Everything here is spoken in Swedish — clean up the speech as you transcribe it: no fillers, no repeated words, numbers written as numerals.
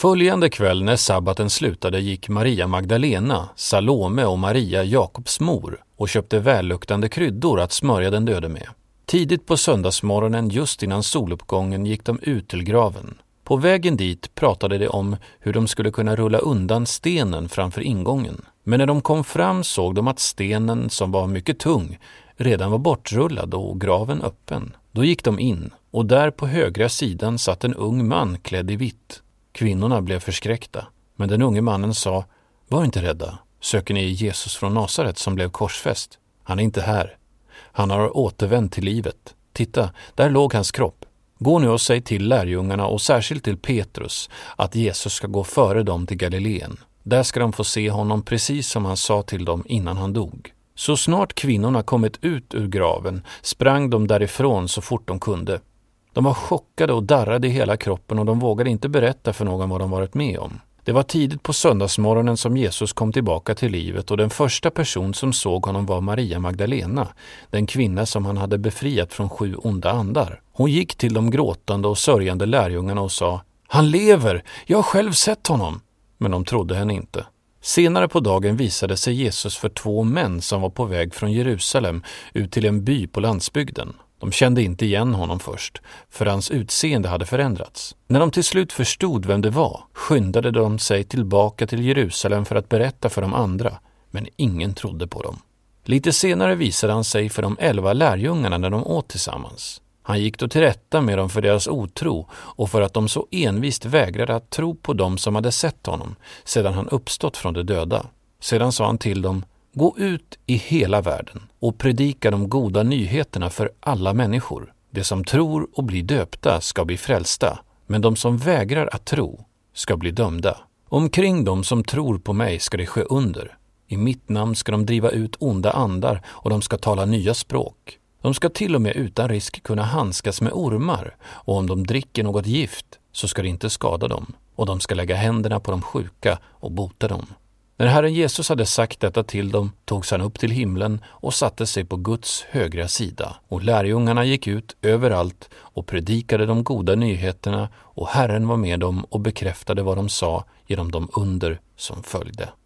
Följande kväll när sabbaten slutade gick Maria Magdalena, Salome och Maria, Jakobs mor, och köpte välluktande kryddor att smörja den döde med. Tidigt på söndagsmorgonen, just innan soluppgången, gick de ut till graven. På vägen dit pratade de om hur de skulle kunna rulla undan stenen framför ingången. Men när de kom fram såg de att stenen, som var mycket tung, redan var bortrullad och graven öppen. Då gick de in, och där på högra sidan satt en ung man klädd i vitt. Kvinnorna blev förskräckta, men den unge mannen sa: "Var inte rädda, söker ni Jesus från Nasaret som blev korsfäst? Han är inte här. Han har återvänt till livet. Titta, där låg hans kropp. Gå nu och säg till lärjungarna och särskilt till Petrus att Jesus ska gå före dem till Galileen. Där ska de få se honom precis som han sa till dem innan han dog." Så snart kvinnorna kommit ut ur graven sprang de därifrån så fort de kunde. De var chockade och darrade i hela kroppen och de vågade inte berätta för någon vad de varit med om. Det var tidigt på söndagsmorgonen som Jesus kom tillbaka till livet och den första person som såg honom var Maria Magdalena, den kvinna som han hade befriat från 7 onda andar. Hon gick till de gråtande och sörjande lärjungarna och sa: "Han lever! Jag har själv sett honom!" Men de trodde henne inte. Senare på dagen visade sig Jesus för 2 män som var på väg från Jerusalem ut till en by på landsbygden. De kände inte igen honom först, för hans utseende hade förändrats. När de till slut förstod vem det var, skyndade de sig tillbaka till Jerusalem för att berätta för de andra, men ingen trodde på dem. Lite senare visade han sig för de 11 lärjungarna när de åt tillsammans. Han gick då till rätta med dem för deras otro och för att de så envist vägrade att tro på dem som hade sett honom sedan han uppstått från de döda. Sedan sa han till dem: "Gå ut i hela världen och predika de goda nyheterna för alla människor. De som tror och blir döpta ska bli frälsta, men de som vägrar att tro ska bli dömda. Omkring dem som tror på mig ska det ske under. I mitt namn ska de driva ut onda andar och de ska tala nya språk. De ska till och med utan risk kunna handskas med ormar, och om de dricker något gift så ska det inte skada dem, och de ska lägga händerna på de sjuka och bota dem." När Herren Jesus hade sagt detta till dem togs han upp till himlen och satte sig på Guds högra sida. Och lärjungarna gick ut överallt och predikade de goda nyheterna, och Herren var med dem och bekräftade vad de sa genom de under som följde.